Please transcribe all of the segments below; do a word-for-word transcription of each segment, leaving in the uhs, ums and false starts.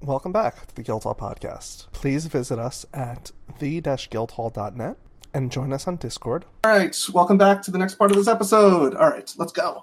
welcome back to the Guildhall Podcast. Please visit us at the dash guildhall dot net and join us on Discord. All right, welcome back to the next part of this episode. All right, let's go.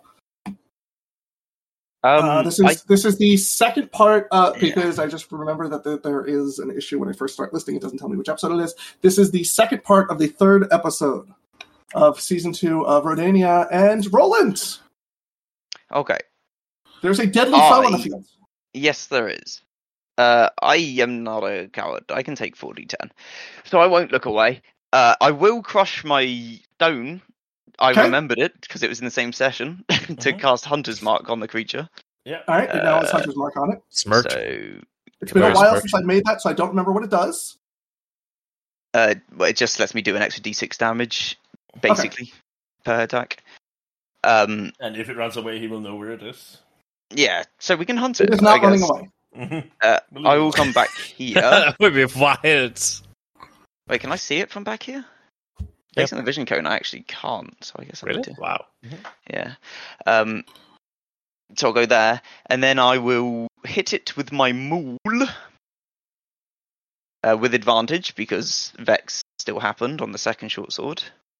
Um, uh, this is I... this is the second part uh, because yeah. I just remember that the, there is an issue when I first start listing. It doesn't tell me which episode it is. This is the second part of the third episode of season two of Rodania and Roland. Okay. There's a deadly I... foe on the field. Yes, there is. Uh, I am not a coward. I can take four d ten. So I won't look away. Uh, I will crush my stone. I okay. remembered it because it was in the same session to mm-hmm. cast Hunter's Mark on the creature. Yeah. All right. Uh, now it's Hunter's Mark on it. Smirch. So, it's been a while smirch. since I made that, so I don't remember what it does. Uh, well, it just lets me do an extra d six damage, basically, okay. per attack. Um, and if it runs away, he will know where it is. Yeah. So we can hunt it. It is not running away. Uh, I will come back here. That would be wild. Wait, can I see it from back here? Based yep. on the vision cone, I actually can't, so I guess I'll really? do. Wow. Yeah. Um, so I'll go there, and then I will hit it with my maul uh, with advantage, because Vex still happened on the second short sword.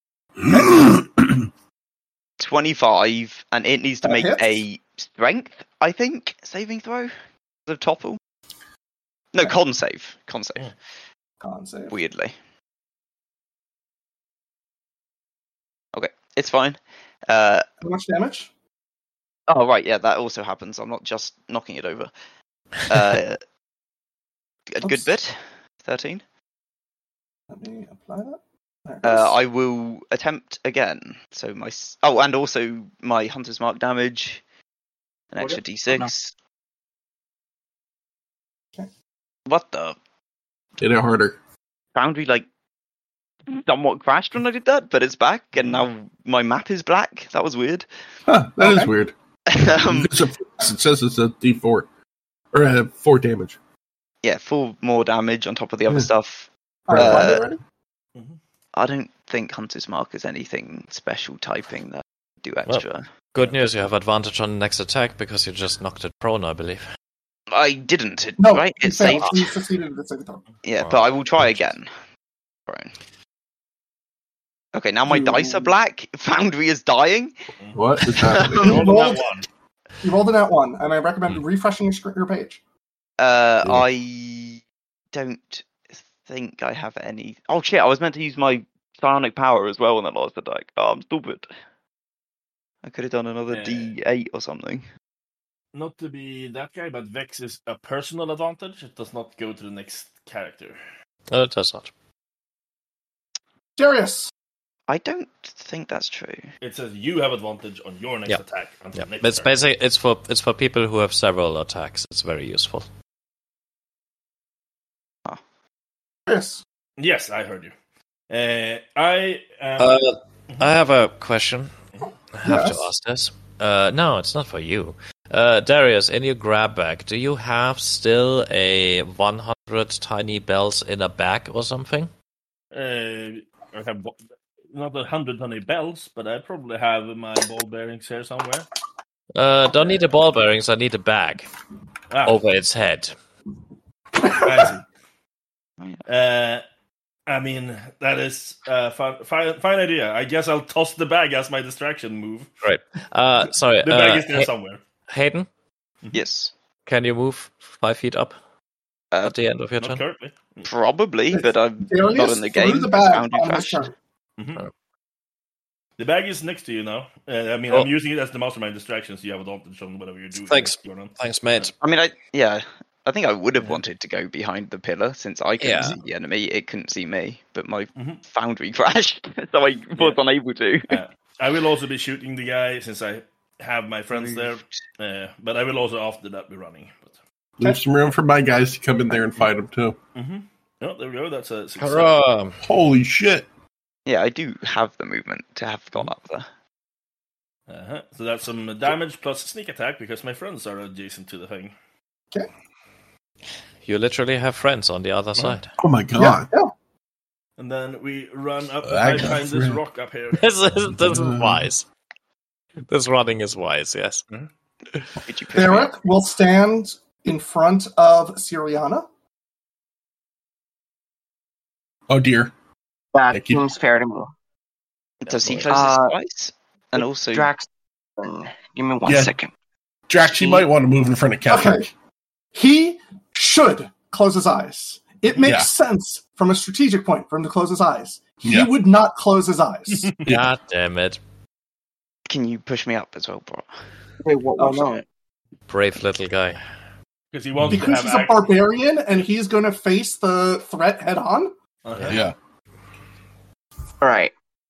twenty-five, and it needs to make hits. a strength, I think, saving throw of topple. No, okay. con save. Con save. Yeah. Con save. Weirdly. Okay, it's fine. Uh, How much damage? Oh, right, yeah, that also happens. I'm not just knocking it over. Uh, a good bit. thirteen. Let me apply that. Uh, I will attempt again. So my oh, and also my Hunter's Mark damage, an extra d six. Okay. What the? Did it harder. Foundry like somewhat crashed when I did that, but it's back, and now my map is black. That was weird. Huh, that okay. is weird. um, it says it's a d four or uh, four damage. Yeah, four more damage on top of the other yeah. stuff. All right, uh, ready? Mm-hmm. I don't think Hunter's Mark is anything special typing that do extra. Well, good news, you have advantage on the next attack because you just knocked it prone, I believe. I didn't, it, no, right? It saved. You succeeded at second time. Yeah, oh, but I will try again. Prone. Okay, now my you... dice are black. Foundry is dying. What is happening? you, rolled, you rolled an at one, and I recommend mm. refreshing your, your page. Uh, yeah. I don't think I have any. Oh shit! I was meant to use my psionic power as well on that last attack. Oh, I'm stupid. I could have done another uh, d eight or something. Not to be that guy, but Vex is a personal advantage. It does not go to the next character. No, it does not. Darius. I don't think that's true. It says you have advantage on your next yep. attack. Until yep. next It's basically it's for it's for people who have several attacks. It's very useful. Oh. Yes. Yes, I heard you. Uh, I um... uh, I have a question. I have yes. to ask this. Uh, no, it's not for you. Uh, Darius, in your grab bag, do you have still a one hundred tiny bells in a bag or something? Uh, I have not a hundred tiny bells, but I probably have my ball bearings here somewhere. Uh, don't need the ball bearings. I need a bag ah. over its head. I see. Uh, I mean, that is a fine, fine, fine idea. I guess I'll toss the bag as my distraction move. Right. Uh, sorry. The bag uh, is there ha- somewhere. Hayden? Yes. Can you move five feet up uh, at the end of your not turn? Currently. Probably, but I'm Darius not in the game. The, bag mm-hmm. oh. the bag is next to you now. Uh, I mean, oh. I'm using it as the mastermind distraction, so you have advantage on whatever you're doing. Thanks. Thanks, mate. I mean, I yeah. I think I would have wanted to go behind the pillar, since I couldn't yeah. see the enemy, it couldn't see me, but my mm-hmm. foundry crashed, so I was yeah. unable to. uh, I will also be shooting the guy, since I have my friends there, uh, but I will also, after that, be running. But... There's some room for my guys to come in there and fight them, too. Mm-hmm. Oh, there we go, that's a success. Hurrah! Holy shit! Yeah, I do have the movement to have gone up there. Uh-huh. So that's some damage plus sneak attack, because my friends are adjacent to the thing. Okay. You literally have friends on the other side. Oh my god. Yeah, yeah. And then we run up I behind this rock up here. This is, this is wise. This running is wise, yes. Mm-hmm. Did you Derek will stand in front of Siriana. Oh dear. That Thank you. seems fair to me. Does he boy. close his Uh, eyes? And also, Drax, give me one Yeah. second. Drax, you He- might want to move in front of Catherine. Okay. He should close his eyes. It makes Yeah. sense from a strategic point for him to close his eyes. He Yeah. would not close his eyes. God damn it. can you push me up as well, bro? Wait, what? Oh, Why not? Brave little guy. Because he wants Because to he's have a access. barbarian and he's going to face the threat head on. Uh-huh. Yeah. All right.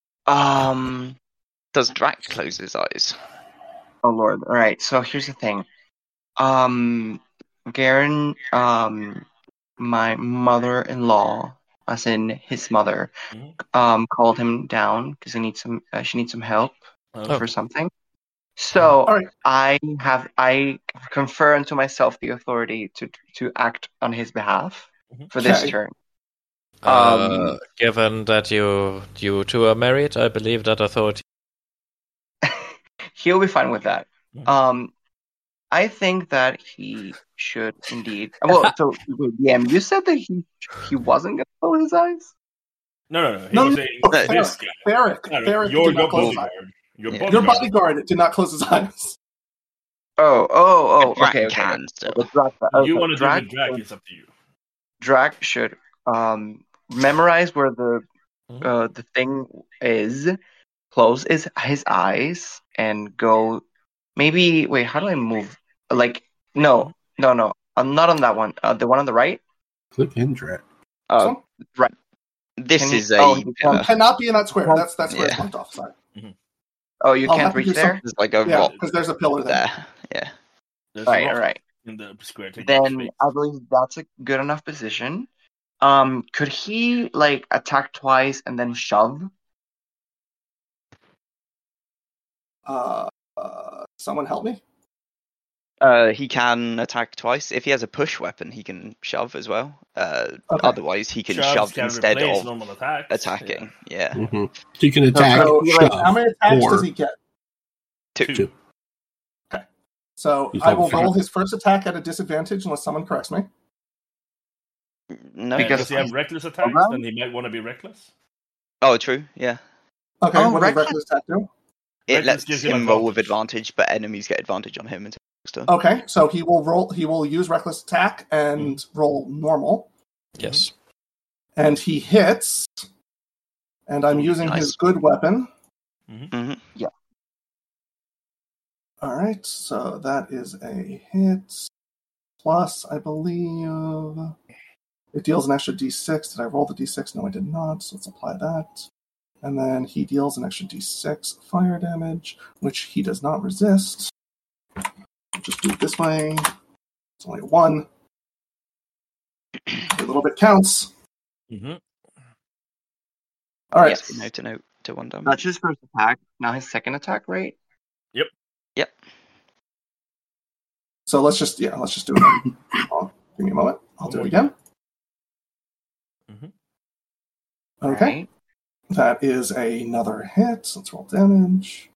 Um. Does Drac close his eyes? Oh Lord. All right. So here's the thing. Um, Garen, um, my mother-in-law, as in his mother, Mhm. um, called him down because he needs some. Uh, she needs some help Uh, for something. So All right. I have I confer unto myself the authority to to act on his behalf Mhm. for this Okay. turn. Uh, Um, given that you you two are married, I believe that authority. He'll be fine with that. Mhm. Um, I think that he should indeed. Well, so wait, yeah, you said that he he wasn't gonna close his eyes. No, no, no. He No, was no, saying no, this Theric, guy. Theric, No, no, Theric your, did not your close his eyes. bodyguard. Your Yeah. bodyguard. Your bodyguard did not close his eyes. Oh, oh, oh. Drac Okay, okay. can still. The Drac, What okay, you want to do Drac, with Drac is up to you. Drac should um memorize where the Mhm. uh the thing is, close his his eyes, and go. Maybe wait. How do I move? Like no, no, no. I'm not on that one. Uh, the one on the right. Click in, Drax. Uh, So, This Can he- is a oh, he pillar. cannot be in that square. That's that's where it's Yeah. marked off. Sorry. oh, you I'll can't have to reach do there. There's like a Yeah, rock because there's a pillar there. there. Yeah. There's Right, a rock right. in the square. Take Then space. I believe that's a good enough position. Um, could he like attack twice and then shove? Uh, uh, someone help me. Uh, he can attack twice. If he has a push weapon, he can shove as well. Uh, Okay. Otherwise, he can Shoves shove can instead replace of normal attacks. attacking. Yeah. Mm-hmm. So you can attack, So, shove, how many attacks or does he get? Two. two. So He's I level will roll five. his first attack at a disadvantage unless someone corrects me. No. And Because- does he have reckless attacks? Well, Then he might want to be reckless. Oh, true. Yeah. Okay, Oh, what does reckless- reckless attack do? It Reckless lets gives him him roll with advantage. advantage, but enemies get advantage on him until next turn. Okay, so he will roll. He will use reckless attack and Mm-hmm. roll normal, Yes. and he hits. And I'm using Nice. his good weapon. hmm All right, so that is a hit. Plus, I believe it deals an extra d six. Did I roll the d six? No, I did not. So let's apply that. And then he deals an extra d six fire damage, which he does not resist. Just do it this way. It's only a one. A little bit counts. Mm-hmm. All right. Yes, no to no to one damage. That's his first attack. Now his second attack, right? Yep. So let's just yeah, let's just do it. Oh, give me a moment. I'll do it again. Mhm. Okay. Right. That is another hit. Let's roll damage.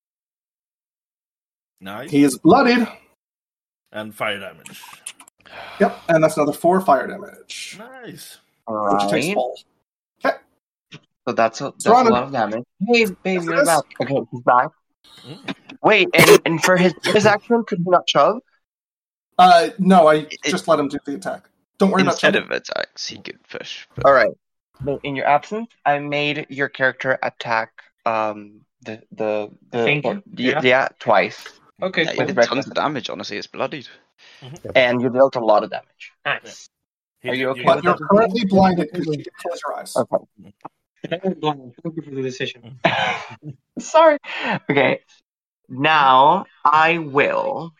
Nice. He is bloodied. And fire damage. Yep, and that's another four fire damage, Nice. All which takes right. full. So that's a, that's So a on a- lot of damage. Hey, babe, Yes, it you're is. back. Okay, he's back. Mm. Wait, and, and for his his action, could he not shove? Uh, no, I It- just let him do the attack. Don't worry Instead about of attacks, he could push. But All right. But in your absence, I made your character attack um the the, the Thank you. or- y- Yeah. yeah twice, Okay, yeah, he cool. did reckless. tons of damage. Honestly, it's bloodied. and you dealt a lot of damage. Nice. He Are did- you he okay did- But you're currently blinded because you can close your eyes. Okay. Thank you for the decision. Sorry. Okay. Now I will.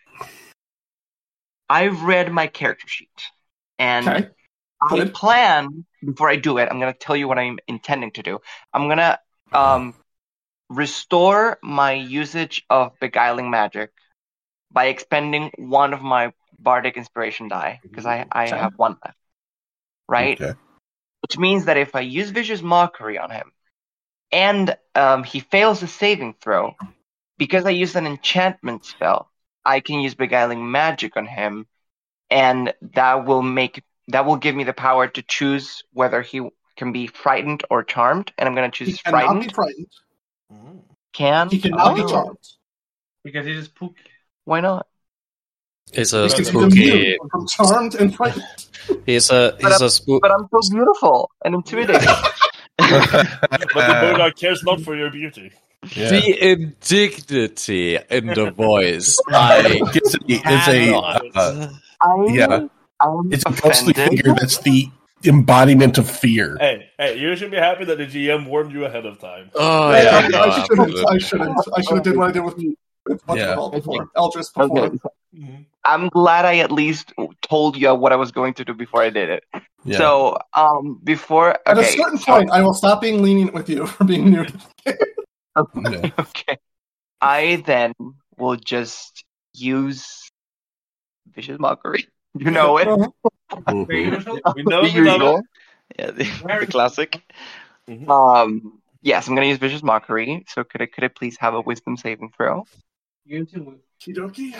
I've read my character sheet, and Okay. I Good. plan before I do it. I'm gonna tell you what I'm intending to do. I'm gonna um restore my usage of beguiling magic by expending one of my bardic inspiration die because I I Okay. have one left. Right. Okay. Which means that if I use Vicious Mockery on him, and um, he fails a saving throw, because I used an enchantment spell, I can use Beguiling Magic on him, and that will make that will give me the power to choose whether he can be frightened or charmed, and I'm going to choose He cannot frightened. be frightened. Can He cannot be Oh. charmed. Because he's a spooky. Why not? He's a Because he's spooky. immune from charmed and frightened. He's a But he's a spook. But I'm so beautiful and intimidating. But the Bodog cares not for your beauty. Yeah. The indignity in the voice. I It's a, it's a cannot. uh, I'm, Yeah. I'm it's a ghostly offended. figure that's the embodiment of fear. Hey, hey, you should be happy that the G M warned you ahead of time. Oh I, yeah, I, no, I shouldn't. I absolutely. shouldn't. I should have did what I did with with what's Yeah. it called before Eldris before. Okay. Mhm. I'm glad I at least told you what I was going to do before I did it. Yeah. So, um, before At a okay, certain so- point, I will stop being lenient with you for being new. Yeah. okay, I then will just use vicious mockery. You know it. Mhm. We know The you love usual. it. Yeah, the, the classic. Um, yes, I'm gonna use vicious mockery. So could I could I please have a wisdom saving throw? You too. Kidoki.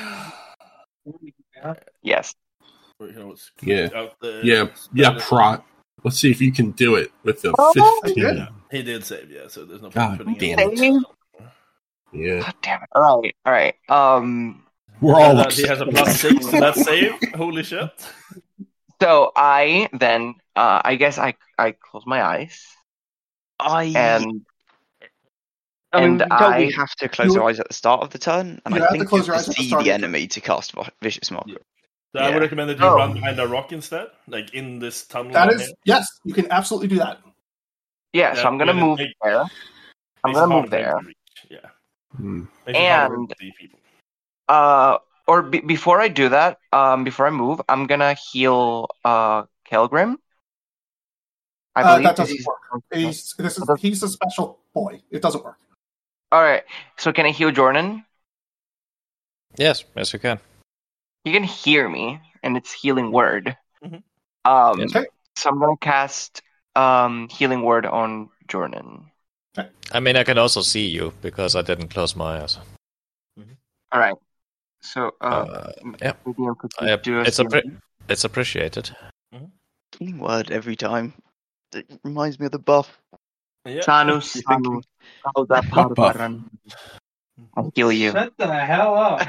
Yes. You know, it's Yeah. out the- Yeah, yeah, prot. Let's see if you can do it with the Oh, fifteen. yeah. He did save, yeah, so there's no God point putting damn it. it. Saving? Yeah, God damn it! All right, all right. Um, we're Oh, all that, he has a plus six to that save. Holy shit! so I then, uh, I guess I I close my eyes I and I mean, and we don't I- we have to close You- our eyes at the start of the turn, and You I have to think close you your have eyes to at the see start the of the enemy to cast vi- vicious mockery. So I Yeah. would recommend that you Oh. run behind a rock instead, like in this tunnel. That down is here. yes. You can absolutely do that. yeah. So Yeah, I'm gonna yeah, move make- there. I'm Makes it gonna harder move for him there. to reach, Yeah. Hmm. Makes it harder And- to see people. Uh, or be- before I do that, um, before I move, I'm gonna heal uh Kelgrim. I Uh, believe that 'cause doesn't he's- work. He's this is he's a special boy. It doesn't work. All right. So can I heal Jordan? Yes, yes, you can. You can hear me, and it's healing word. Mhm. Um, Okay. so I'm gonna cast um healing word on Jordan. I mean, I can also see you because I didn't close my eyes. All right. So uh, Uh, yeah. maybe I could I- do a it's a healing- pre- it's appreciated. Healing word every time. It reminds me of the buff. Yeah. Sanus, You think- Sanus, how that Buff, buff. Parvaran. I'll heal you. Shut the hell up.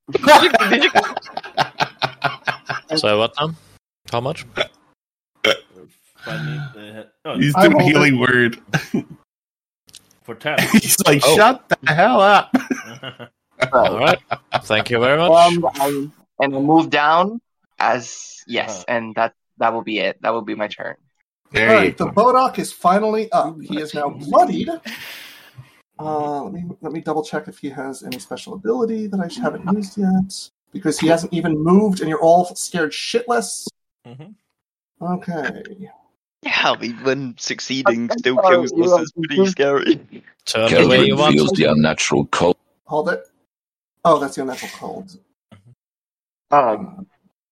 So what now? How much? Finally, uh, oh, He's I'm doing holding- healing word. for ten. He's like, Oh. shut the hell up. All right. Thank you very much. And I and I move down as yes, Uh-huh. and that that will be it. That will be my turn. There All you right, the go. Bodok is finally up. He is now bloodied. Uh, let me let me double check if he has any special ability that I haven't used yet, because he hasn't even moved, and you're all scared shitless. Mhm. Okay. Yeah, I mean, when succeeding I'm still sorry, kills us, you it's pretty scary. Turn the way you Kelvin want. feels the unnatural cold. Hold it. Oh, that's the unnatural cold. Um,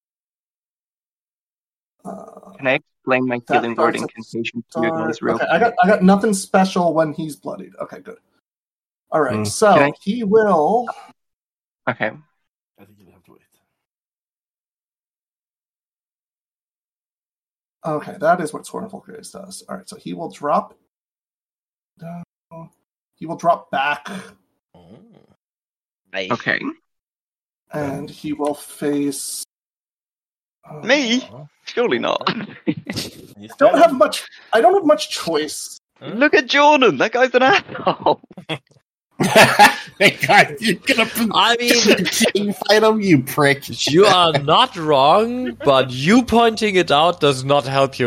Uh, can I explain my That healing word starts at incantation to you guys real okay, quick? I got I got nothing special when he's bloodied. Okay, good. All right, Mm. so Can I- he will. Okay. I think you'll have to wait. Okay, that is what Scorn of Vulcaris does. All right, so he will drop. down. He will drop back, Oh. Hey. Okay. and he will face. uh, Me? Surely not. He's I don't dead. have much. I don't have much choice. Look at Jordan. That guy's an asshole. Hey, God, you're gonna I mean, king fight him, you prick. you are not wrong, but you pointing it out does not help you.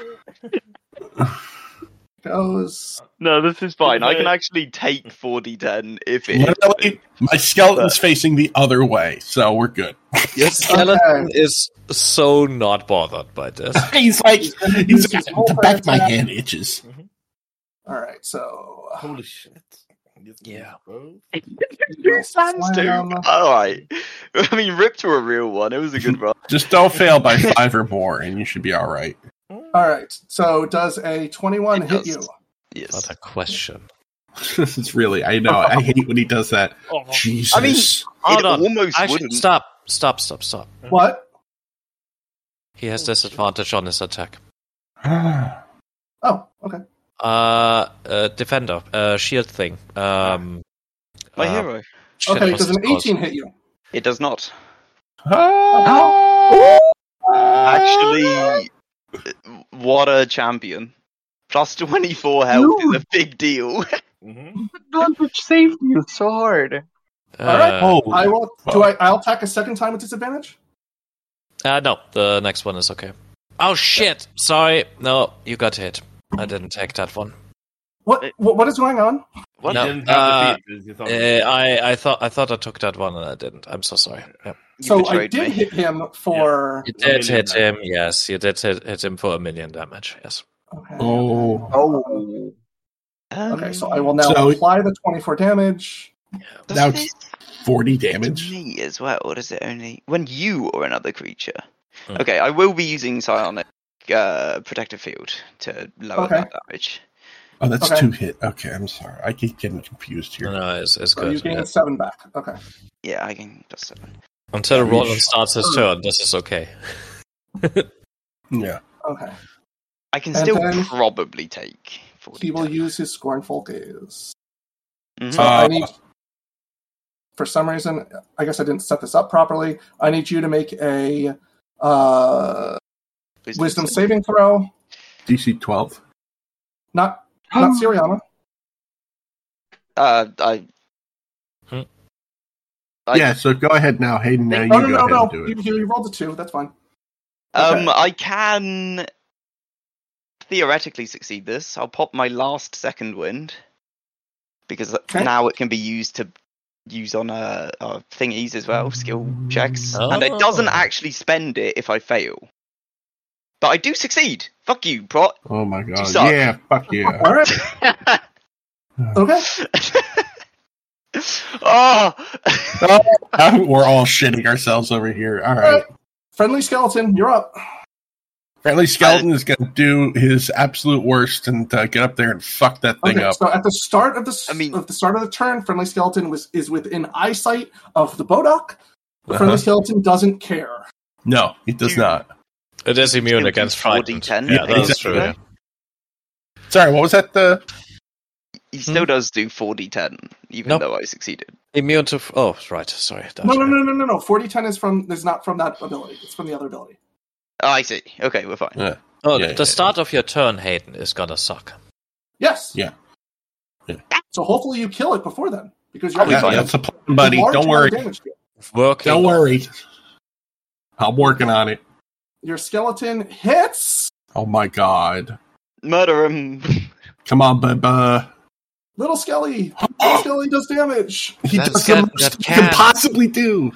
Goes. No, this is fine. I can Okay. actually take four d ten if it. Literally, my skeleton's facing the other way, so we're good. Your skeleton is so not bothered by this. He's like, He's gonna he's use like, his whole the back of my attack. hand itches. All right, so Holy shit. Yeah. Bro. Sans too. Slam. Alright. I mean, ripped to a real one. It was a good run. Just don't fail by five or more, and you should be all right. All right, so does a twenty-one It hit does. you? Yes. What a question. This is really, I know, I hate when he does that. Oh, Jesus. I mean- Hold It on. almost Actually, wouldn't. stop, stop, stop, stop. What? He has disadvantage on his attack. Oh, okay. Uh, uh defender, uh, shield thing. Um, My uh, hero. shit, Okay, what's does an it called? eighteen hit you? It does not. Ah! Actually, what a champion. Plus twenty-four health is a big deal. Mhm. Advantage saved you so hard. All right. Uh, Oh, I will. Do I? I'll attack a second time with disadvantage. uh, no, the next one is okay. Oh shit! Sorry, no, you got hit. I didn't take that one. What? What, what is going on? What? You No, didn't have uh, the feet. You thought- Uh, I, I thought I thought I took that one and I didn't. I'm so sorry. Yeah. You so I betrayed did me. hit him for. You A did million hit him, damage. yes. You did hit, hit him for a million damage, yes. Okay. Oh. Oh. Um, Okay, so I will now So- apply the twenty-four damage. does Now this it's forty to damage. me as well, or does it only when you or another creature? Hmm. Okay, I will be using psionic uh, protective field to lower Okay. that damage. Oh, that's Okay. two hit. Okay, I'm sorry. I keep getting confused here. No, no, it's, it's So you good. gain yeah. seven back. Okay. Yeah, I can plus seven. Until Yeah, Roland you- starts his turn, this is okay. Yeah. Okay. I can And still then probably take forty. He will use his scornful gaze. Mhm. So Uh, I need. For some reason, I guess I didn't set this up properly. I need you to make a uh, wisdom saving throw. D C twelve. Not not Siriana. Uh, I. Hmm. I- Yeah, so go ahead now, Hayden. Now you No, go no, no, ahead no. and do You, it. you rolled a two. That's fine. Um, Okay. I can theoretically succeed this. I'll pop my last second wind because Okay. now it can be used to use on uh, uh thingies as well, skill checks, and it Oh. doesn't actually spend it if I fail. But I do succeed. Fuck you, Prot. Oh my god. suck. Yeah, fuck yeah. All right. Okay. oh. We're all shitting ourselves over here. All All right. right. Friendly skeleton, you're up. Friendly Skeleton is going to do his absolute worst and uh, get up there and fuck that thing Okay, up. so at the start of the s- I mean- of the start of the turn, friendly skeleton was is within eyesight of the Bodok. The friendly Uh-huh. skeleton doesn't care. No, he does Dude. not. It is immune Still against do four d frightened. ten. Yeah, Yeah, that's exactly. true. Yeah. Sorry, what was that? Uh, He still does do four d ten, even Nope. though I succeeded. Immune to. F- oh, right. Sorry. That's No, no, right. no, no, no, no. Forty ten is from is not from that ability. It's from the other ability. Oh, I see. Okay, we're fine. yeah. Oh, Yeah, the yeah, start of your turn, Hayden, is gonna suck. Yes. Yeah. Yeah. So hopefully you kill it before then, because you're I'll be Yeah, fine. that's a plan, buddy. large Don't amount worry. of damage to it. Working. Don't worry. I'm working on it. Your skeleton hits. Oh my god. Murder him. Come on, Bubba. Little Skelly. Little Skelly does damage. He Let's does get the most that he can cat. possibly do.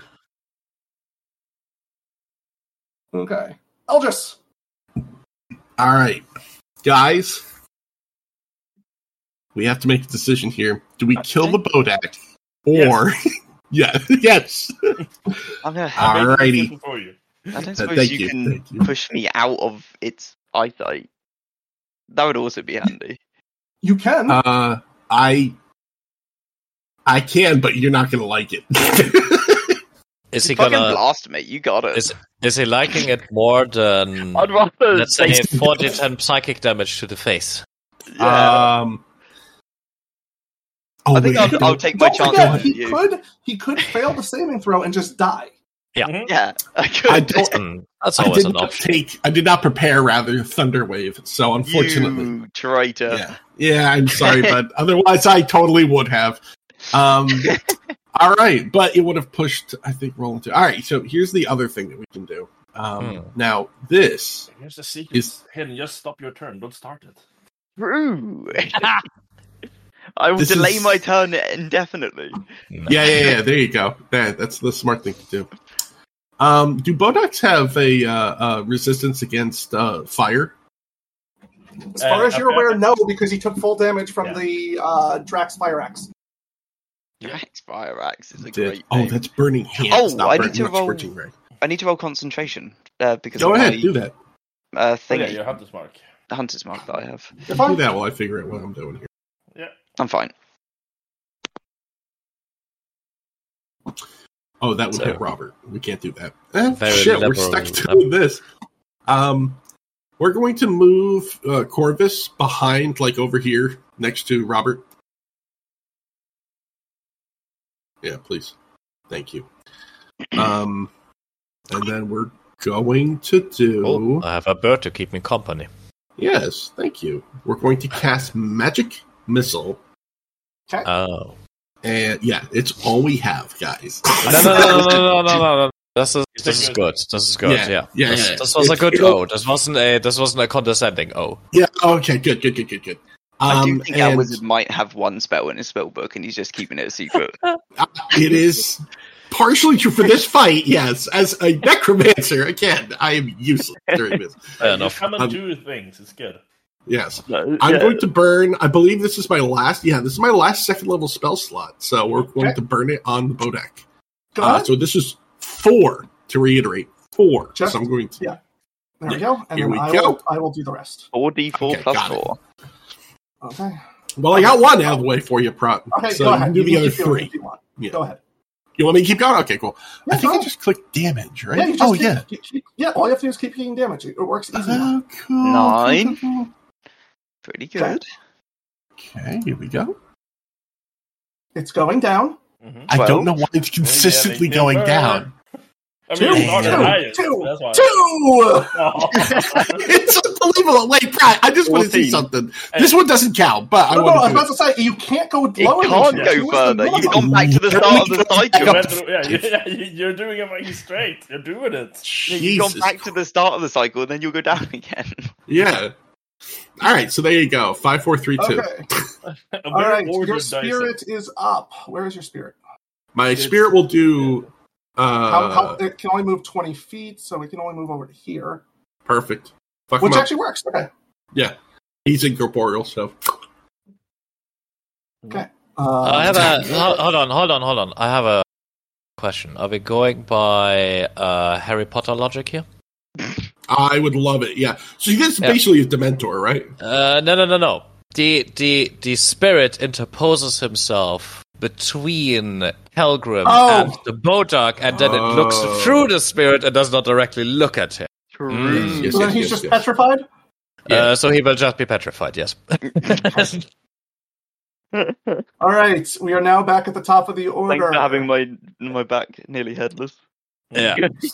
Okay. Eldris. All right, guys. We have to make a decision here. Do we kill Okay. the Bodak? Or yeah, yes. I'm gonna. Ah. I made the Alrighty. decision for you. I don't Uh, suppose thank you, you, can thank you. push me out of its eyesight. That would also be handy. You can. Uh, I, I can, but you're not gonna like it. Is he Fucking gonna? blast me. You got it. Is is he liking it more than? I'd rather Let's say say forty ten psychic damage to the face. yeah. Um. Oh, I think wait, I'll, don't- I'll take my Don't chance forget, with he you. could he could fail the saving throw and just die. Mhm. Yeah, I could. I don't. Mm, That's I always did an not option. take. I did not prepare. Rather, Thunder Wave. So unfortunately, You traitor. yeah, yeah. I'm sorry, but otherwise, I totally would have. Um. All right, but it would have pushed. I think Roland to. All right, so here's the other thing that we can do. Um. Hmm. Now this. Here's the secret. Is- Hidden. Just stop your turn. Don't start it. True. I will This delay is- my turn indefinitely. Yeah, yeah, yeah. There you go. That, that's the smart thing to do. Um, do Bodox have a uh, uh, resistance against uh, fire? As far Uh, as you're okay, aware, okay. no, because he took full damage from Yeah. the uh, Drax Fire Axe. Drax Fire Axe is a Did- great oh, name. that's burning hands. Oh, not I burning, need to not roll- scorching ray. I need to roll concentration uh, because Go of ahead, my do that. uh, Oh, yeah, thingy, you have this mark. the hunter's mark that I have. You're Do fine. that while I figure out what I'm doing here. Yeah. I'm fine. Oh, that would So- hit Robert. We can't do that. Eh, Very shit, we're liberal- stuck doing this. Um, we're going to move uh, Corvus behind, like over here, next to Robert. Yeah, please. Thank you. Um, and then we're going to do... Oh, I have a bird to keep me company. Yes, thank you. We're going to cast Magic Missile. Okay. Oh. And yeah, it's all we have, guys. No, no, no, no, no, no, no, no. This is this is good. This is good. Yeah, Yeah, yeah, This, yeah. this was a It's- good it'll- O. This wasn't a. This wasn't a condescending O. Yeah, okay, good, good, good, good, good. I do Um, think our and wizard might have one spell in his spell book, and he's just keeping it a secret. it is partially true for this fight, yes. As a necromancer, again, I am useless during this. Fair You enough. summon Um, two things. It's good. Yes. No, I'm yeah. going to burn, I believe this is my last, yeah, this is my last second level spell slot. So we're going Okay. to burn it on the Bodak. Go Uh, ahead. so this is four, to reiterate. Four. Just- so I'm going to. yeah. There we go. And Here then we I go. will I will do the rest. Four d four Okay, plus got it. four. Okay. Well, I got one out of the way for you, Prot. Okay, so go you ahead. can do You the can other keep going three. if you want. Yeah. Go ahead. You want me to keep going? Okay, cool. Yeah, I think go I just clicked damage, right? Yeah, you just oh, keep, yeah. keep- keep- yeah, all you have to do is keep taking damage. It works easy. Oh, cool. Nine. Cool, cool, cool. Pretty good. Okay, here we go. It's going down. Mhm. I Twelve. don't know why it's consistently Yeah, going they- down. I Two, mean, it's not the two, highest. two, That's why. Two! Oh. It's unbelievable. Wait, Pratt, I just want to see fourteen. something. This one doesn't count, but I No, no, I was want to about to say, you can't go It lower can't than go two. Two is the further. You've minimum. gone back to the start of the You cycle. went through- yeah, you- yeah, you- you're doing it fucking straight. You're doing it. You've gone back to the start of the cycle, and then you'll go down again. Yeah. All right, so there you go. Five, four, three, two. Okay. A All very right. Your ordered dice. spirit is up. Where is your spirit? My spirit will do. Uh, How, how, it can only move twenty feet, so it can only move over to here. perfect. Fuck Which him up. actually works. Okay. Yeah, he's incorporeal, so Okay. Uh, I have a. Hold hold on, hold on, hold on. I have a question. Are we going by uh, Harry Potter logic here? I would love it. Yeah. So this is Yeah. basically a Dementor, right? Uh, no, no, no, no. The the the spirit interposes himself between Helgrim Oh. and the Bodak, and then it looks Oh. through the spirit and does not directly look at him. Yes, yes, so then yes, he's yes, just yes. petrified? Yeah. Uh, so he will just be petrified. Yes. All right. We are now back at the top of the order. Thanks for having my my back nearly headless. yeah.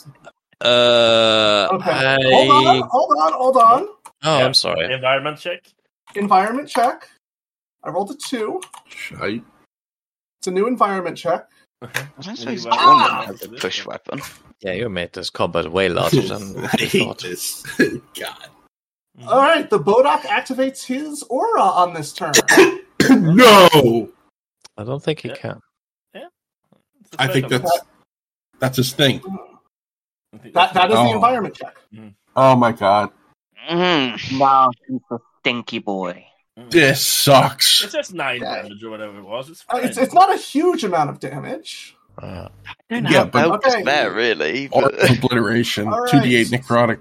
Uh, Okay. I... Hold on. Hold on. Hold on. Oh, Yeah. I'm sorry. Environment check. Environment check. I rolled a two. Shite. It's a new environment check. I don't suppose Ah! Jordan has a push weapon. Yeah, you made this combat way larger than I we hate thought. this. God. All right. The Bodak activates his aura on this turn. No. I don't think he Yeah. can. It's a I think special- that's that's his thing. I think That that is Oh. the environment check. Oh my god. Mm. Now he's a stinky boy. This sucks. It's just nine Yeah. damage or whatever it was. It's Uh, fine. it's it's not a huge amount of damage. Uh, I don't Yeah, have but- belts Okay. there, really. Art But... of obliteration. All Two D eight right. necrotic.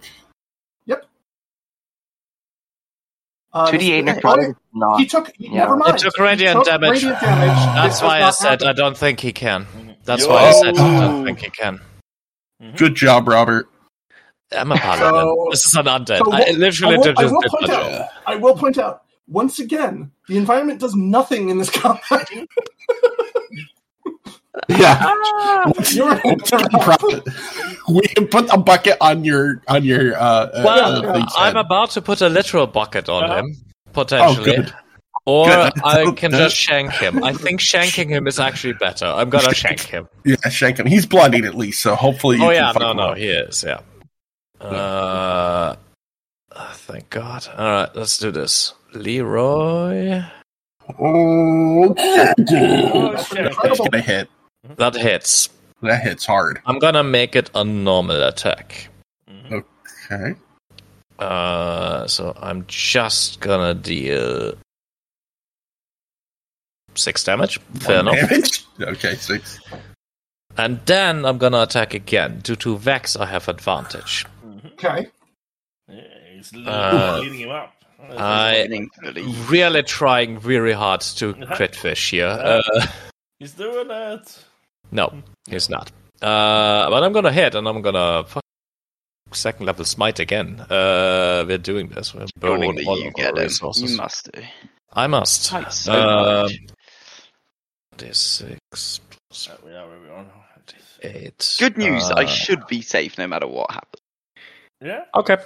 Uh, two d eight this- necrotic is not. He took. He, Yeah. Never mind. It took He radiant took damage. radiant damage. That's This why I does not said happen. I don't think he can. That's Yo. why I said I don't think he can. Good job, Robert. I'm a paladin. So- this is an undead. so I what- literally I will, did I just will did point that. out. I will point out once again. The environment does nothing in this combat. Yeah. You're Profit. We can put a bucket on your on your. Uh, uh, Well, uh, thing's I'm head. about to put a literal bucket on Uh-huh. him, potentially. Oh, good. Or Good. I can just shank him. I think shanking him is actually better. I'm gonna shank him. Yeah, shank him. He's bloodied at least, so hopefully. You Oh can yeah, fuck no, him no, up. he is. Yeah. Uh, oh, thank God. All right, let's do this. Leroy, Oh, Oh, That's shit. that's gonna hit. that hits. That hits hard. I'm gonna make it a normal attack. Okay. Uh, so I'm just gonna deal six damage. Fair One enough. damage. Okay, six. And then I'm gonna attack again. Due to Vex, I have advantage. okay. Yeah, he's Uh, leading him up. I really trying very hard to crit fish here. Uh, He's doing it. no, he's not. Uh, but I'm gonna hit, and I'm gonna fuck second level smite again. Uh, we're doing this. We're burning Surely all you of get our him. resources. You must do. I must. Right, so Uh, much. D six plus Uh, yeah, where we are now. eight. Good news. I Uh, should be safe no matter what happens. Yeah. Okay.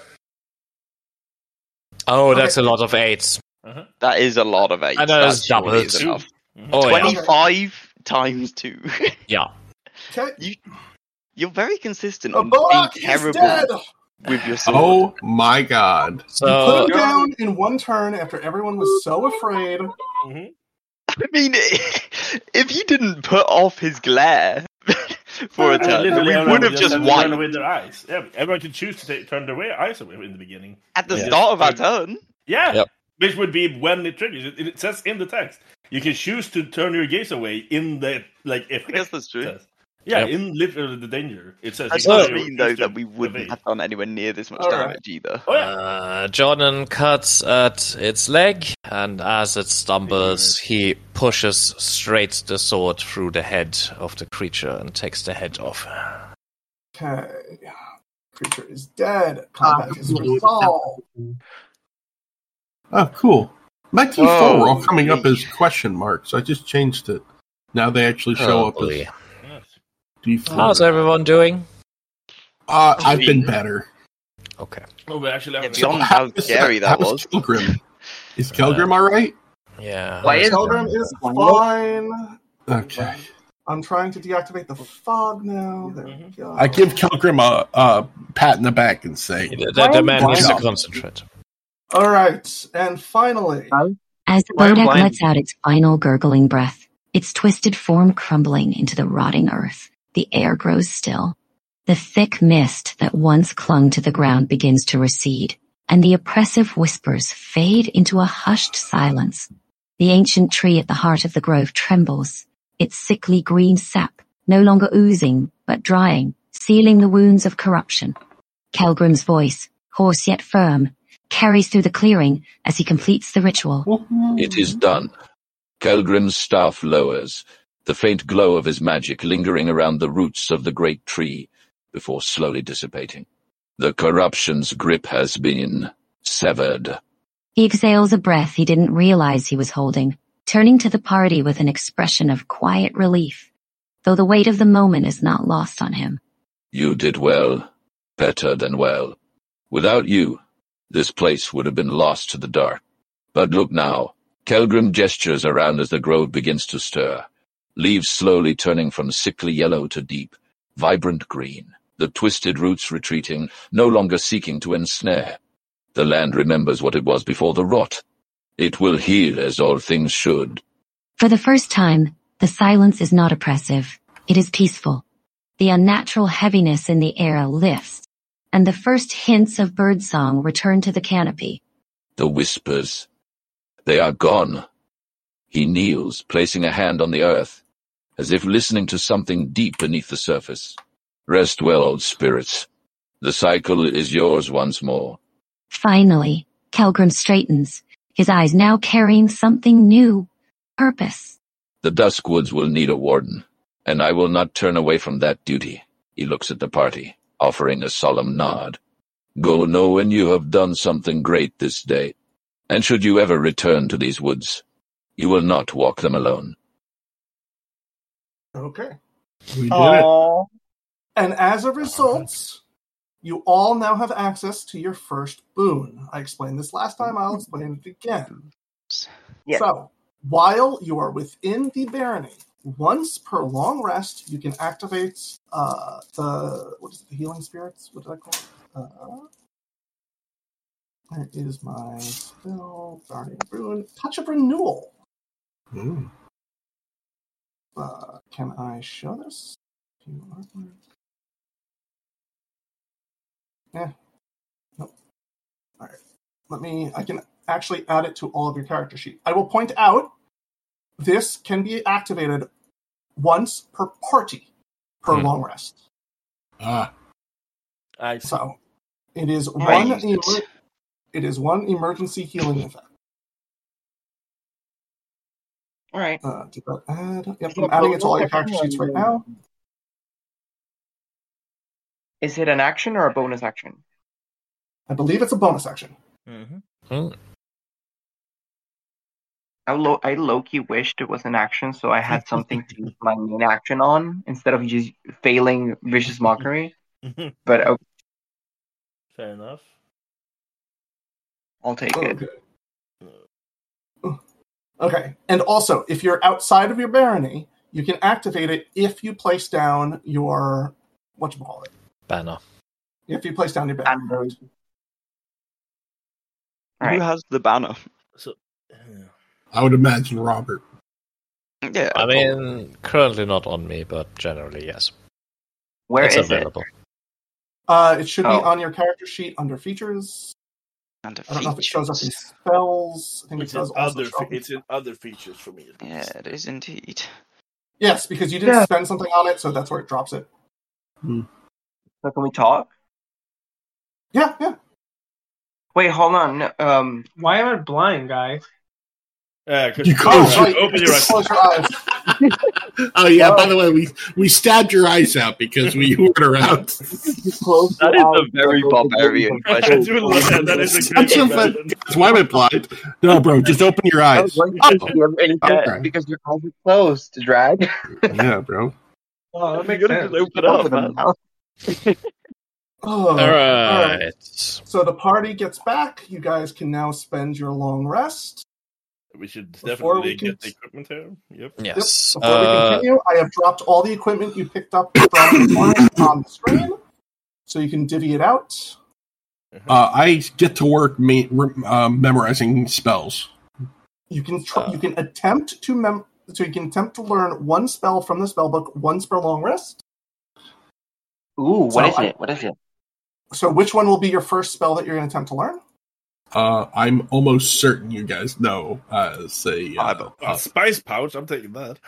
Oh, Okay. that's a lot of eights. Uh-huh. That is a lot of eights. And that That is surely double. is enough. Mhm. Oh, yeah. Twenty-five times two. Yeah. Okay. you, you're very consistent A on being Balak is terrible dead. with your sword. Oh my god. You put So, him down in one turn after everyone was so afraid. Mhm. I mean, if you didn't put off his glare for a I mean, turn, literally we everyone would have just just had to turn won away their eyes. Yeah, everyone could choose to take, turn their way, eyes away in the beginning. at the Yeah. start of our turn. Yeah, Yep. which would be when it triggers. It, it says in the text you can choose to turn your gaze away in the like if I guess that's true. says. Yeah, Yep. in literally the danger. It says That you can doesn't turn your- mean though choose to that we wouldn't evade. have done anywhere near this much All right. damage either. Oh yeah. uh, Jordan cuts at its leg, and as it stumbles, he pushes straight the sword through the head of the creature and takes the head off. Okay. Creature is dead. Combat is resolved. Oh, cool. My T four Whoa. were all coming up as question marks. I just changed it. Now they actually show Oh, up boy. as Yes. D four. How's everyone doing? Uh, I've been better. Okay. Oh, we actually Yeah, have beyond how scary that How's was. Kelgrim? Is Kelgrim all right? Yeah. Why is- Kelgrim is fine. Okay. I'm trying to deactivate the fog now. There we go. I give Kelgrim a, a pat in the back and say, The, the, the man Good needs to job. concentrate. All right, and finally, As the Why- Bodak why- lets out its final gurgling breath, its twisted form crumbling into the rotting earth, the air grows still. The thick mist that once clung to the ground begins to recede, and the oppressive whispers fade into a hushed silence. The ancient tree at the heart of the grove trembles, its sickly green sap no longer oozing, but drying, sealing the wounds of corruption. Kelgrim's voice, hoarse yet firm, carries through the clearing as he completes the ritual. It is done. Kelgrim's staff lowers, the faint glow of his magic lingering around the roots of the great tree before slowly dissipating. The corruption's grip has been severed. He exhales a breath he didn't realize he was holding, turning to the party with an expression of quiet relief, though the weight of the moment is not lost on him. You did well, better than well. Without you, this place would have been lost to the dark. But look now, Kelgrim gestures around as the grove begins to stir, leaves slowly turning from sickly yellow to deep, vibrant green, the twisted roots retreating, no longer seeking to ensnare. The land remembers what it was before the rot. It will heal as all things should. For the first time, the silence is not oppressive. It is peaceful. The unnatural heaviness in the air lifts, and the first hints of birdsong return to the canopy. The whispers. They are gone. He kneels, placing a hand on the earth, as if listening to something deep beneath the surface. Rest well, old spirits. The cycle is yours once more. Finally, Kelgrim straightens, his eyes now carrying something new. Purpose. The Duskwoods will need a warden, and I will not turn away from that duty. He looks at the party, offering a solemn nod. Go knowing you have done something great this day, and should you ever return to these woods, you will not walk them alone. okay. we did it. Aww. And as a result, you all now have access to your first boon. I explained this last time, I'll explain it again. Yeah. So, while you are within the barony, once per long rest, you can activate uh, the, what is it, the healing spirits? What did I call it? Uh, where is my spell? Guardian Boon. Touch of Renewal. Ooh. Uh, can I show this? Yeah. Nope. All right. Let me, I can actually add it to all of your character sheet. I will point out this can be activated once per party per Hmm. long rest. Ah, I see. So it is I one used it. emer- it is one emergency healing effect. All right. Uh, did that add? Yep, I'm adding it to all your character sheets right now. Is it an action or a bonus action? I believe it's a bonus action. Mm-hmm. Hmm. I, lo- I low-key wished it was an action, so I had something to use my main action on instead of just failing Vicious Mockery. But okay, Fair enough. I'll take it. Okay. Okay. And also, if you're outside of your barony, you can activate it if you place down your whatchamacallit. Banner. If you place down your banner. And, Who Right. has the banner? So, I would imagine Robert. Yeah, I mean, currently not on me, but generally, yes. Where it's is available. Uh, it should Oh. be on your character sheet under features. under I don't know if it shows up in features. spells. I think it's it in does also other. show up Fe- in- it's in other features for me. at Yeah, least. it is indeed. Yes, because you didn't Yeah. spend something on it, so that's where it drops it. So can we talk? Yeah, yeah. Wait, hold on. no, Um, Why am I blind, guys? Yeah, because You you close Oh, right. open your eyes. Close your eyes. Oh yeah. By the way, we we stabbed your eyes out because we were around. That is a very barbarian I question. do love that. That is a Such great a fun- question. That's why I'm blind. No, bro, just open your I eyes. was going to see him and he said, Okay. because your eyes are closed, drag. Yeah, bro. Oh, that makes You gotta sense. just open up, man. Oh, All right. right. So the party gets back. You guys can now spend your long rest. We should Before definitely we can- get the equipment here. Yep. Yes. Yep. Before we Uh, continue, I have dropped all the equipment you picked up from the farm on the screen, so you can divvy it out. Uh, I get to work ma- re- um, memorizing spells. You can tr- Uh. you can attempt to mem- so you can attempt to learn one spell from the spell book once per long rest. Ooh, what So is I- it? What is it? So which one will be your first spell that you're going to attempt to learn? Uh, I'm almost certain you guys know as a uh, Eyeball. A uh, spice pouch. I'm taking that.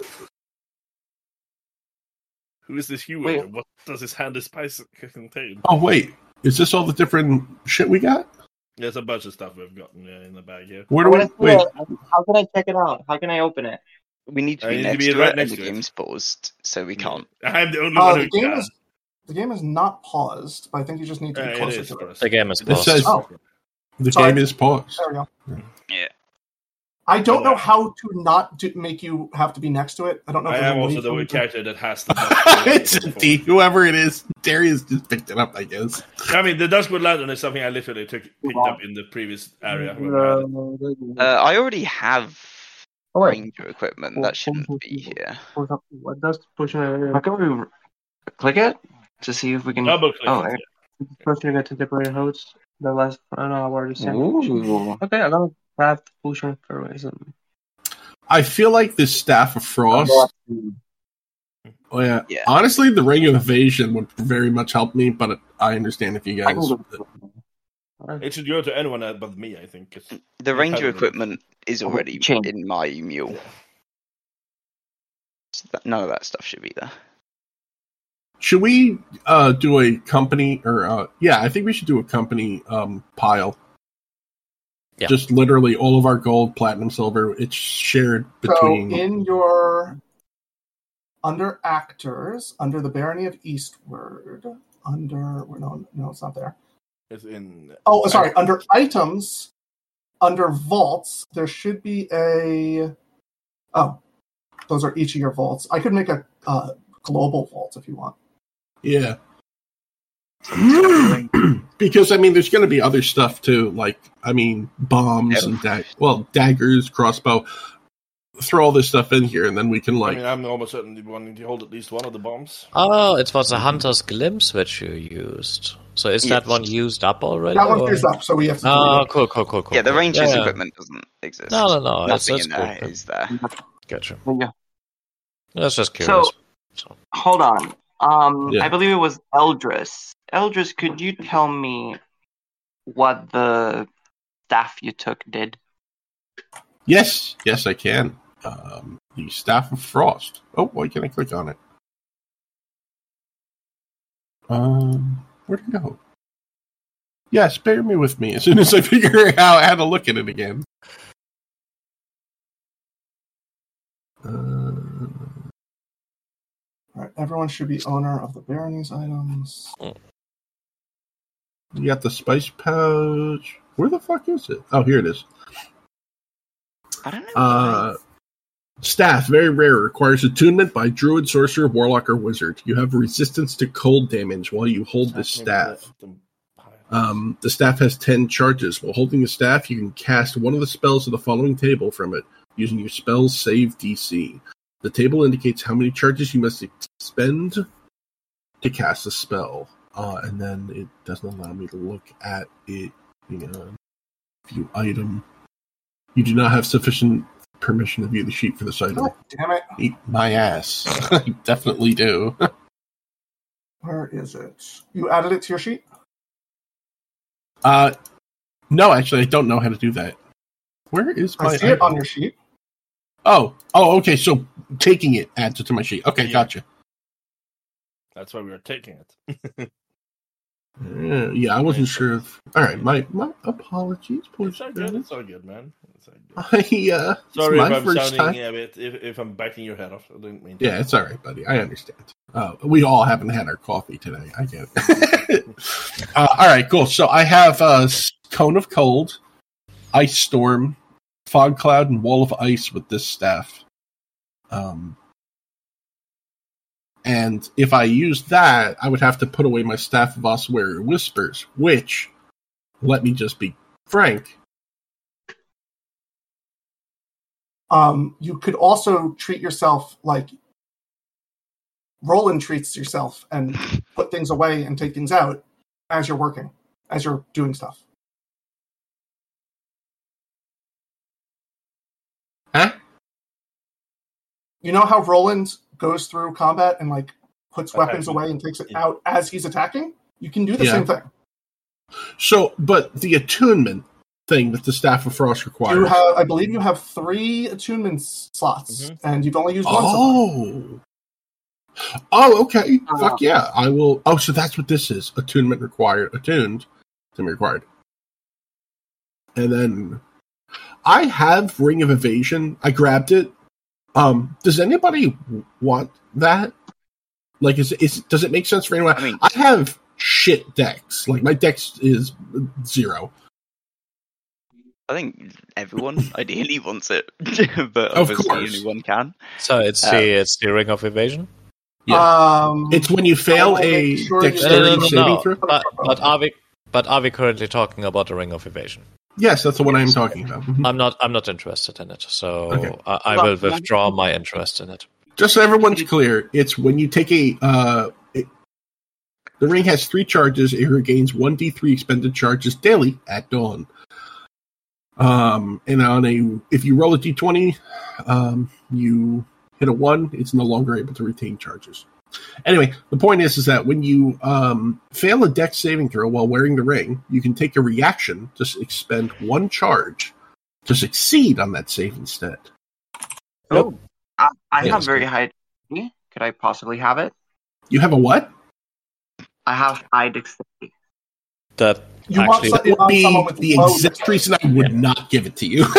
Who is this Hewitt? Wait. and What does his handy spice contain? Oh wait, is this all the different shit we got? There's a bunch of stuff we've gotten yeah, in the bag here. Where I do we? wanna see Wait, it. How can I check it out? How can I open it? We need to I be need to next be to right it, next and the to it. game's paused, so we can't. I'm the only Uh, one the who game can. is the game is not paused, but I think you just need to Uh, be it closer is to for it. us. the game is It paused. says- Oh. the Sorry. game is paused. There we go. Yeah. I don't know Oh, wow. how to not do, make you have to be next to it. I don't know. If I there's am a way also the for one you to- character that has the. It's a D. Whoever it is, Darius just picked it up, I guess. I mean, the Duskwood Lantern is something I literally took picked up in the previous area. when I had it. Uh, I already have Oh, wait. ranger equipment. That shouldn't be here. What does pushing a How can we click it to see if we can? Double click. Oh, it, I- pushing a temporary host? The last an hour the same. Ooh. Okay, I'm gonna grab pushing for reason. I feel like the Staff of Frost. Oh yeah. Yeah. Honestly, the Ring of Evasion would very much help me, but I understand if you I guys. can go- yeah. It should go to anyone but me, I think. 'cause The you ranger have it. equipment is already Chain. in my mule. So that, none of that stuff should be there. Should we uh, do a company or uh, yeah? I think we should do a company um, pile. Yeah. Just literally all of our gold, platinum, silver. It's shared between. So in your under actors, under the Barony of Eastward, under no, no, it's not there. It's in. Oh, sorry. Under items, under vaults, there should be a. Oh, those are each of your vaults. I could make a uh, global vault if you want. Yeah. Because I mean, there's going to be other stuff too. Like, I mean, bombs Yeah. and dag- well, daggers, crossbow. Throw all this stuff in here, and then we can I like. mean, I'm almost certainly wanting to hold at least one of the bombs. Oh, it was a hunter's glimpse which you used. So is that Yes. one used up already? That one or- clears up, so we have to. Oh, do cool, cool, cool, cool. Yeah, the cool. ranger's Yeah. equipment doesn't exist. No, no, no. It's, Nothing it's in cool. there is there. Gotcha. Yeah. That's just curious. So, hold on. Um, Yeah. I believe it was Eldris. Eldris, could you tell me what the staff you took did? Yes, yes, I can. Um, the Staff of Frost. Oh, why can't I click on it? Um, where'd it go? Yes, bear me with me as soon as I figure out how to look at it again. Uh, All right, everyone should be owner of the barony's items. You got the spice pouch. Where the fuck is it? Oh, here it is. I don't know. Uh, staff, very rare. Requires attunement by druid, sorcerer, warlock, or wizard. You have resistance to cold damage while you hold the staff. Um, the staff has ten charges. While holding the staff, you can cast one of the spells of the following table from it, using your spell's save D C. The table indicates how many charges you must expend to cast a spell. Uh, and then it doesn't allow me to look at it. You know, view item. You do not have sufficient permission to view the sheet for this item. Oh, damn it. Eat my ass. I definitely do. Where is it? You added it to your sheet? Uh, no, actually, I don't know how to do that. Where is my I see it on your sheet. Oh, oh, okay, so taking it adds it to my sheet. Okay, Yeah. gotcha. That's why we were taking it. Uh, yeah, I wasn't sure if... Alright, my, my apologies, poor It's all good. It's all good, man. It's all good. I, uh, Sorry it's if my I'm first sounding time. a bit, if, if I'm backing your head off. I didn't mean to. Yeah, it's alright, buddy. I understand. Uh, we all haven't had our coffee today. I get it. uh, alright, cool. So I have uh, Cone of Cold, Ice Storm, Fog Cloud, and Wall of Ice with this staff. Um, and if I use that, I would have to put away my Staff of Ossuary Whispers, which, let me just be frank, Um, you could also treat yourself like Roland treats yourself and put things away and take things out as you're working, as you're doing stuff. Huh? You know how Roland goes through combat and like puts Okay. weapons away and takes it out as he's attacking? You can do the Yeah. same thing. So, but the attunement thing that the Staff of Frost requires. You have, I believe, you have three attunement s- slots, Mhm. and you've only used one. so far. Oh. Oh, okay. Uh, Fuck yeah. I will. Oh, so that's what this is. Attunement required. Attuned. Attunement required. And then I have Ring of Evasion. I grabbed it. Um, does anybody want that? Like, is is does it make sense for anyone? I mean- I have shit decks. Like, my dex is zero. I think everyone ideally wants it, but Of obviously course. only one can. So it's Uh, the it's the ring of evasion. Um, It's when you fail I will a make sure you- dexterity No, no, no, saving no. throw. But but are we but are we currently talking about the ring of evasion? Yes, that's the one I'm talking about. Mhm. I'm not I'm not interested in it, so Okay. I, I will withdraw my interest in it. Just so everyone's clear, it's when you take a. Uh, it, the ring has three charges. It regains one d three expended charges daily at dawn. Um, and on a, if you roll a d twenty, um, you hit a one. It's no longer able to retain charges. Anyway, the point is, is that when you um, fail a dex saving throw while wearing the ring, you can take a reaction to s- expend one charge to succeed on that save instead. Oh, I, I Yeah, have that's very good. high. Could I possibly have it? You have a what? I have high dexterity. That You want actually some- That would be someone with the low exact dexterity. reason I would not give it to you.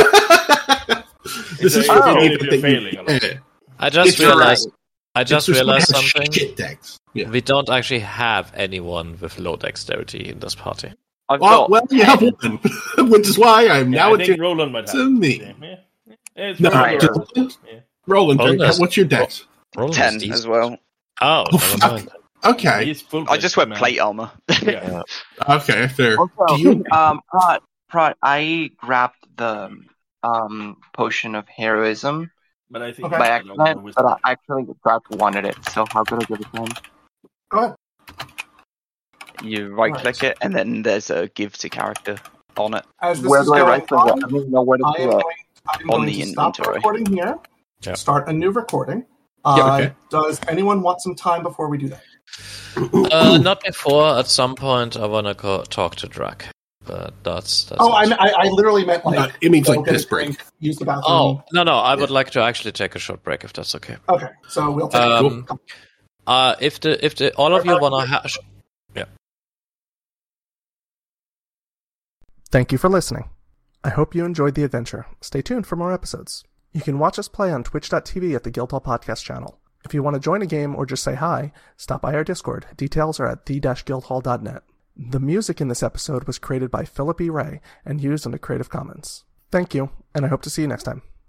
This is It's for a- the even event if you're that you- failing a lot. eh, I just It's realized I it's just for someone realized who has something. Shit decks. Yeah. We don't actually have anyone with low dexterity in this party. I've Well, got well, you have one, which is why I'm Yeah, now I think attuned Roland might have to it. me. Yeah, yeah. Yeah, it's No, very just- rare. Yeah. Roland, Roland is- what's your dex? Roll ten these. as well. Oh, Oh, never fuck. mind. Okay, He's full I just wear man. plate armor. Yeah. okay, fair. Also, Do you- um, Prod, Prod, I grabbed the um potion of heroism But I think Okay. by I don't know accident, with- but I actually grabbed wanted it. So how could I give it to him? Go ahead. You right click it, and then there's a give to character on it. As this Where is do I going write the? I on, don't even know where to I am do it. going, I'm On going the to stop inventory. recording here. Yeah. Start a new recording. Yeah, Uh, okay. Does anyone want some time before we do that? Uh, not before. At some point, I wanna go talk to Drac, but that's that's. Oh, I, it. I, I literally meant like No, it means go like get this a break. drink, use the bathroom. Oh no no! I would like to actually take a short break if that's okay. Okay, so we'll take Um, a Uh, if the if the all of you wanna ha- sh- Thank you for listening. I hope you enjoyed the adventure. Stay tuned for more episodes. You can watch us play on twitch dot t v at the Guildhall Podcast channel. If you want to join a game or just say hi, stop by our Discord. Details are at the dash guildhall dot net. The music in this episode was created by Philip E. Ray and used under Creative Commons. Thank you, and I hope to see you next time.